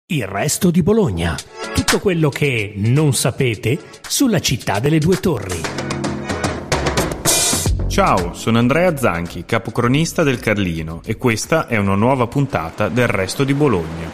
Il resto di Bologna. Tutto quello che non sapete sulla città delle due torri. Ciao, sono Andrea Zanchi, capocronista del Carlino, e questa è una nuova puntata del Resto di Bologna.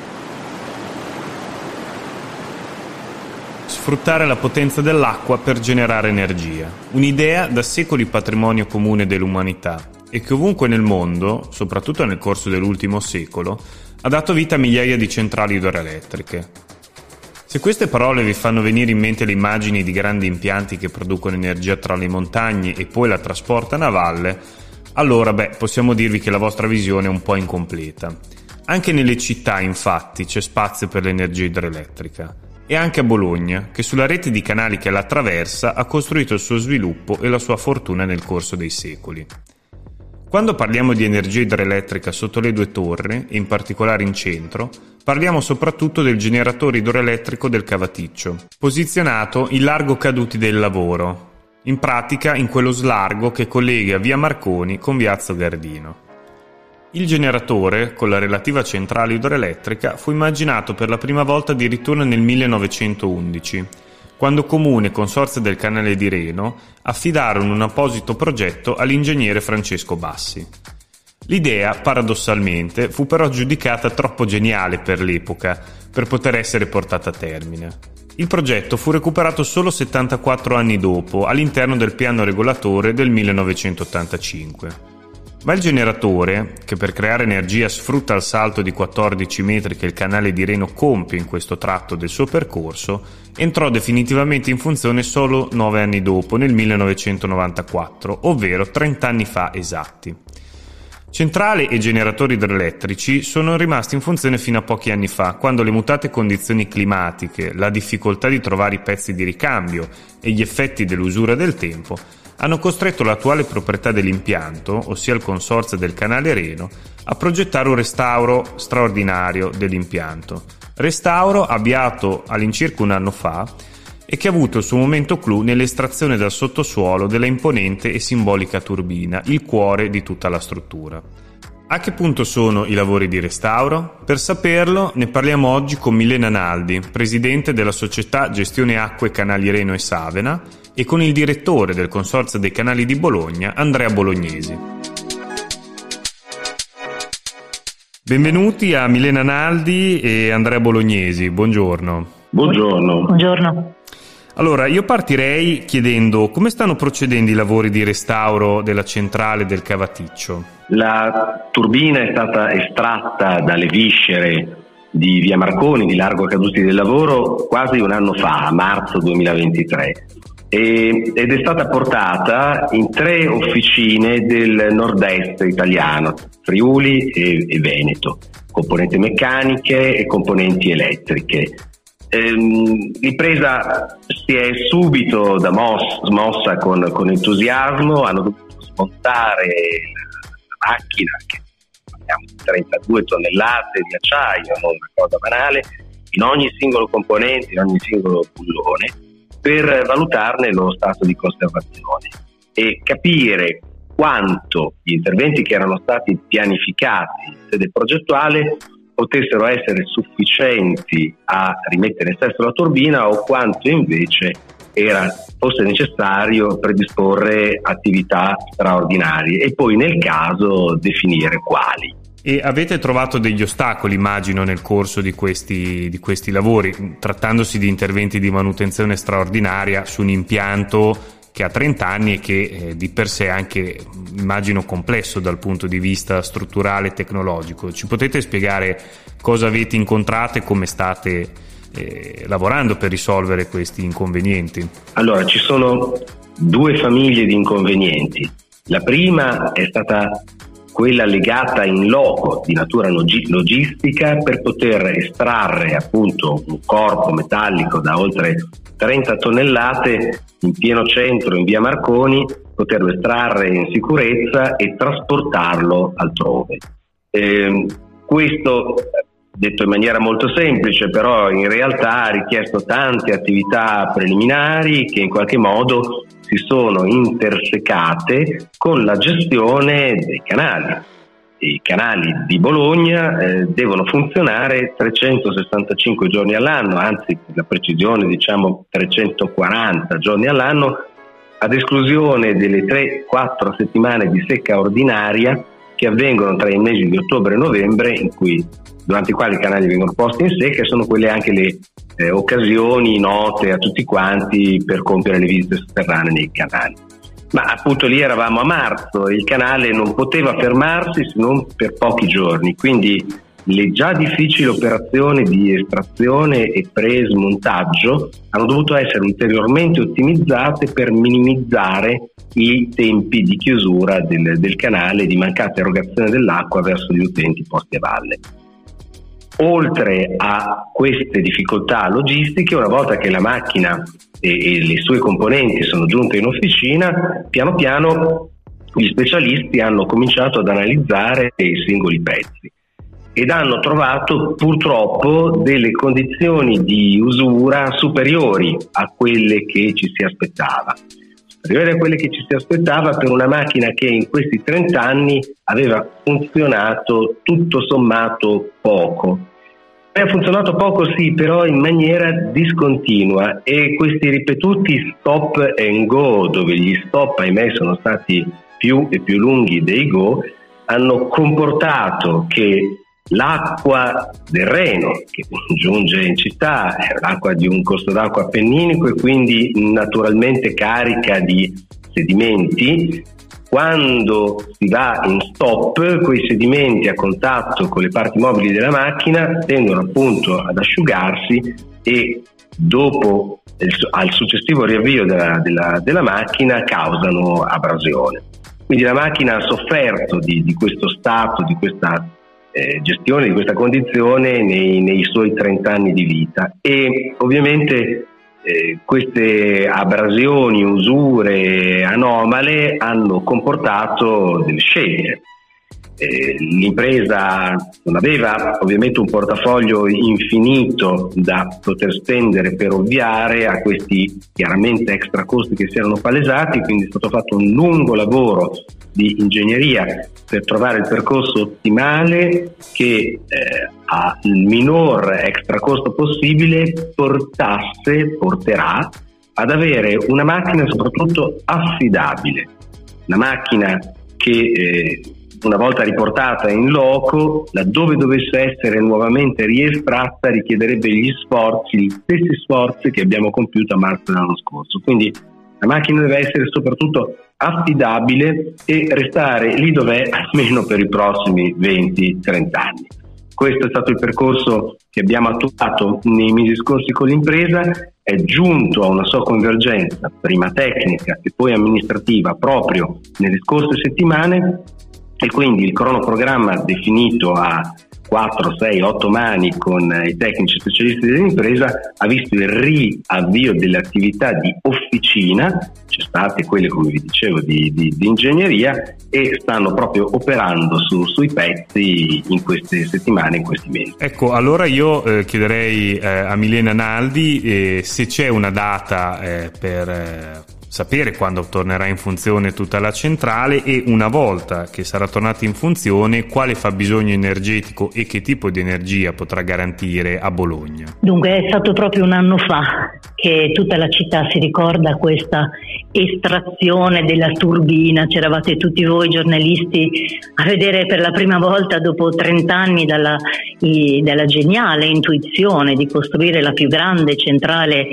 Sfruttare la potenza dell'acqua per generare energia. Un'idea da secoli patrimonio comune dell'umanità e che ovunque nel mondo, soprattutto nel corso dell'ultimo secolo, ha dato vita a migliaia di centrali idroelettriche. Se queste parole vi fanno venire in mente le immagini di grandi impianti che producono energia tra le montagne e poi la trasportano a valle, allora possiamo dirvi che la vostra visione è un po' incompleta. Anche nelle città, infatti, c'è spazio per l'energia idroelettrica. E anche a Bologna, che sulla rete di canali che la attraversa ha costruito il suo sviluppo e la sua fortuna nel corso dei secoli. Quando parliamo di energia idroelettrica sotto le due torri, e in particolare in centro, parliamo soprattutto del generatore idroelettrico del Cavaticcio, posizionato in largo Caduti del Lavoro, in pratica in quello slargo che collega via Marconi con Viazzo Gardino. Il generatore, con la relativa centrale idroelettrica, fu immaginato per la prima volta addirittura nel 1911, quando Comune e Consorzio del Canale di Reno affidarono un apposito progetto all'ingegnere Francesco Bassi. L'idea, paradossalmente, fu però giudicata troppo geniale per l'epoca per poter essere portata a termine. Il progetto fu recuperato solo 74 anni dopo all'interno del piano regolatore del 1985. Ma il generatore, che per creare energia sfrutta il salto di 14 metri che il canale di Reno compie in questo tratto del suo percorso, entrò definitivamente in funzione solo 9 anni dopo, nel 1994, ovvero 30 anni fa esatti. Centrale e generatori idroelettrici sono rimasti in funzione fino a pochi anni fa, quando le mutate condizioni climatiche, la difficoltà di trovare i pezzi di ricambio e gli effetti dell'usura del tempo hanno costretto l'attuale proprietà dell'impianto, ossia il Consorzio del Canale Reno, a progettare un restauro straordinario dell'impianto. Restauro avviato all'incirca un anno fa e che ha avuto il suo momento clou nell'estrazione dal sottosuolo della imponente e simbolica turbina, il cuore di tutta la struttura. A che punto sono i lavori di restauro? Per saperlo ne parliamo oggi con Milena Naldi, presidente della società Gestione Acque Canali Reno e Savena, e con il direttore del Consorzio dei Canali di Bologna, Andrea Bolognesi. Benvenuti a Milena Naldi e Andrea Bolognesi, buongiorno. Buongiorno. Buongiorno. Allora, io partirei chiedendo come stanno procedendo i lavori di restauro della centrale del Cavaticcio. La turbina è stata estratta dalle viscere di via Marconi, di largo Caduti del Lavoro, quasi un anno fa, a marzo 2023. Ed è stata portata in 3 officine del nord-est italiano, Friuli e Veneto, componenti meccaniche e componenti elettriche. L'impresa si è subito smossa con entusiasmo, hanno dovuto smontare la macchina, che parliamo di 32 tonnellate di acciaio, non una cosa banale, in ogni singolo componente, in ogni singolo bullone, per valutarne lo stato di conservazione e capire quanto gli interventi che erano stati pianificati in sede progettuale potessero essere sufficienti a rimettere in sesto la turbina o quanto invece fosse necessario predisporre attività straordinarie e poi nel caso definire quali. E avete trovato degli ostacoli, immagino, nel corso di questi lavori, trattandosi di interventi di manutenzione straordinaria su un impianto che ha 30 anni e che di per sé è anche, immagino, complesso dal punto di vista strutturale e tecnologico. Ci potete spiegare cosa avete incontrato e come state lavorando per risolvere questi inconvenienti? Allora, ci sono 2 famiglie di inconvenienti. La prima è stata quella legata in loco di natura logistica per poter estrarre appunto un corpo metallico da oltre 30 tonnellate in pieno centro in via Marconi, poterlo estrarre in sicurezza e trasportarlo altrove. Questo, detto in maniera molto semplice, però in realtà ha richiesto tante attività preliminari che in qualche modo si sono intersecate con la gestione dei canali. i canali di Bologna devono funzionare 365 giorni all'anno, anzi per la precisione diciamo 340 giorni all'anno, ad esclusione delle 3-4 settimane di secca ordinaria che avvengono tra i mesi di ottobre e novembre, durante i quali i canali vengono posti in secca, e sono quelle anche le occasioni note a tutti quanti per compiere le visite sotterranee nei canali. Ma appunto lì eravamo a marzo e il canale non poteva fermarsi se non per pochi giorni, quindi le già difficili operazioni di estrazione e pre-smontaggio hanno dovuto essere ulteriormente ottimizzate per minimizzare i tempi di chiusura del canale e di mancata erogazione dell'acqua verso gli utenti posti a valle. Oltre a queste difficoltà logistiche, una volta che la macchina e le sue componenti sono giunte in officina, piano piano gli specialisti hanno cominciato ad analizzare i singoli pezzi ed hanno trovato purtroppo delle condizioni di usura superiori a quelle che ci si aspettava. Superiori a quelle che ci si aspettava per una macchina che in questi 30 anni aveva funzionato tutto sommato poco. Ha funzionato poco sì, però in maniera discontinua, e questi ripetuti stop and go, dove gli stop ahimè sono stati più e più lunghi dei go, hanno comportato che l'acqua del Reno, che giunge in città, è l'acqua di un corso d'acqua appenninico e quindi naturalmente carica di sedimenti. Quando si va in stop, quei sedimenti a contatto con le parti mobili della macchina tendono appunto ad asciugarsi e dopo al successivo riavvio della macchina causano abrasione. Quindi la macchina ha sofferto di questo stato, di questa gestione, di questa condizione nei suoi 30 anni di vita, e ovviamente queste abrasioni, usure anomale hanno comportato delle scelte. L'impresa non aveva ovviamente un portafoglio infinito da poter spendere per ovviare a questi chiaramente extra costi che si erano palesati, quindi è stato fatto un lungo lavoro di ingegneria per trovare il percorso ottimale che al minor extra costo possibile porterà ad avere una macchina soprattutto affidabile, una macchina che una volta riportata in loco, laddove dovesse essere nuovamente riestratta, richiederebbe gli stessi sforzi che abbiamo compiuto a marzo dell'anno scorso. Quindi la macchina deve essere soprattutto affidabile e restare lì dov'è almeno per i prossimi 20-30 anni. Questo è stato il percorso che abbiamo attuato nei mesi scorsi con l'impresa, è giunto a una sua convergenza, prima tecnica e poi amministrativa, proprio nelle scorse settimane, e quindi il cronoprogramma definito a 4, 6, 8 mani con i tecnici specialisti dell'impresa ha visto il riavvio delle attività di officina, c'è state quelle, come vi dicevo, di ingegneria, e stanno proprio operando sui pezzi in queste settimane, in questi mesi. Ecco, allora io chiederei a Milena Naldi se c'è una data per sapere quando tornerà in funzione tutta la centrale, e una volta che sarà tornata in funzione quale fabbisogno energetico e che tipo di energia potrà garantire a Bologna. Dunque è stato proprio un anno fa che tutta la città si ricorda questa estrazione della turbina. C'eravate tutti voi giornalisti a vedere per la prima volta dopo 30 anni dalla geniale intuizione di costruire la più grande centrale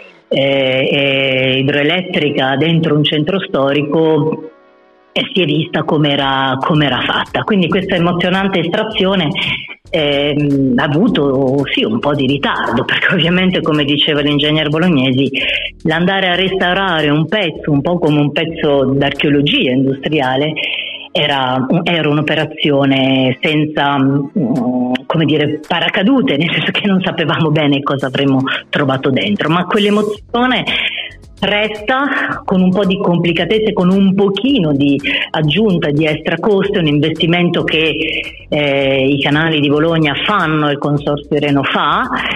idroelettrica dentro un centro storico, e si è vista com'era fatta. Quindi questa emozionante estrazione ha avuto sì un po' di ritardo, perché ovviamente, come diceva l'ingegner Bolognesi, l'andare a restaurare un pezzo, un po' come un pezzo d'archeologia industriale, era un'operazione senza paracadute, nel senso che non sapevamo bene cosa avremmo trovato dentro, ma quell'emozione resta con un po' di complicatezze, con un pochino di aggiunta di extra costi, un investimento che i canali di Bologna fanno, il Consorzio Reno fa,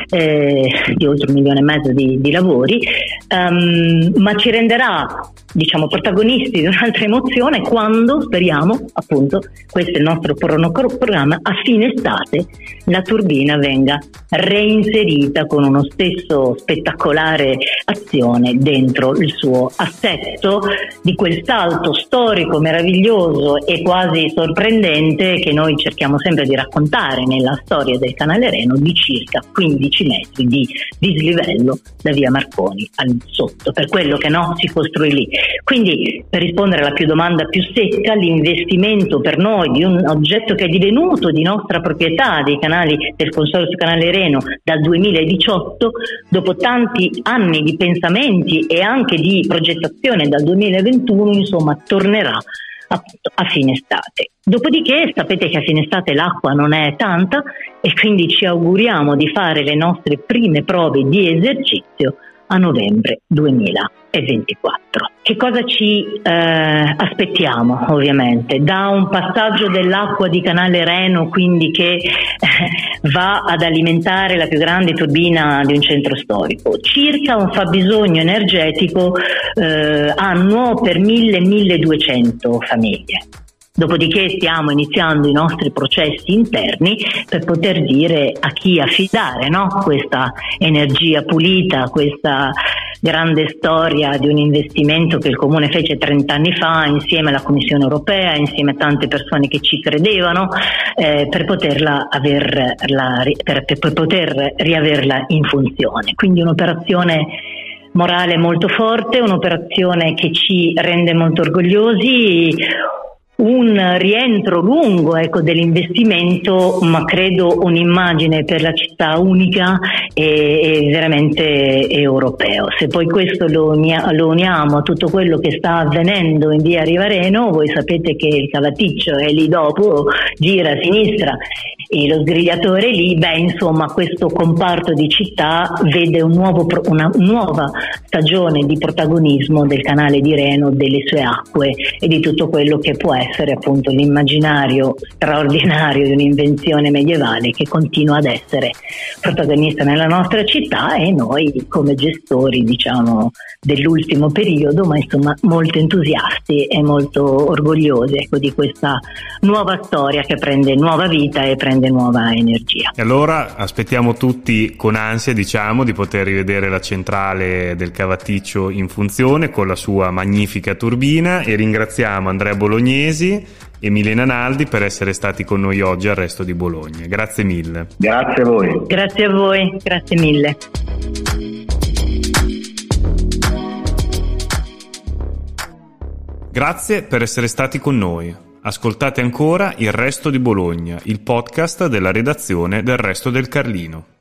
di oltre 1,5 milioni di lavori, ma ci renderà, diciamo, protagonisti di un'altra emozione quando, speriamo, appunto, questo è il nostro programma, a fine estate la turbina venga reinserita con uno stesso spettacolare azione dentro il suo assetto, di quel salto storico meraviglioso e quasi sorprendente che noi cerchiamo sempre di raccontare nella storia del canale Reno, di circa 15 metri di dislivello da via Marconi al sotto, per quello che si costruì lì. Quindi, per rispondere alla domanda più secca, l'investimento per noi di un oggetto che è divenuto di nostra proprietà del Consorzio Canale Reno dal 2018, dopo tanti anni di pensamenti e anche di progettazione dal 2021, insomma, tornerà a fine estate. Dopodiché sapete che a fine estate l'acqua non è tanta e quindi ci auguriamo di fare le nostre prime prove di esercizio a novembre 2024. Che cosa ci aspettiamo? Ovviamente da un passaggio dell'acqua di Canale Reno, quindi che va ad alimentare la più grande turbina di un centro storico, circa un fabbisogno energetico annuo per 1.000-1.200 famiglie. Dopodiché stiamo iniziando i nostri processi interni per poter dire a chi affidare questa energia pulita, questa grande storia di un investimento che il Comune fece 30 anni fa insieme alla Commissione Europea, insieme a tante persone che ci credevano, per poter riaverla in funzione. Quindi un'operazione morale molto forte, un'operazione che ci rende molto orgogliosi, un rientro lungo dell'investimento, ma credo un'immagine per la città unica e veramente europeo. Se poi questo lo uniamo a tutto quello che sta avvenendo in via Rivareno, voi sapete che il cavaticcio è lì dopo, gira a sinistra e lo sgrigliatore lì, insomma questo comparto di città vede una nuova stagione di protagonismo del canale di Reno, delle sue acque e di tutto quello che può essere appunto l'immaginario straordinario di un'invenzione medievale che continua ad essere protagonista nella nostra città, e noi come gestori dell'ultimo periodo, ma insomma molto entusiasti e molto orgogliosi di questa nuova storia che prende nuova vita e prende nuova energia. E allora aspettiamo tutti con ansia di poter rivedere la centrale del cavaticcio in funzione con la sua magnifica turbina, e ringraziamo Andrea Bolognesi e Milena Naldi per essere stati con noi oggi al Resto di Bologna. Grazie mille. Grazie a voi. Grazie a voi, grazie mille. Grazie per essere stati con noi. Ascoltate ancora Il Resto di Bologna, il podcast della redazione del Resto del Carlino.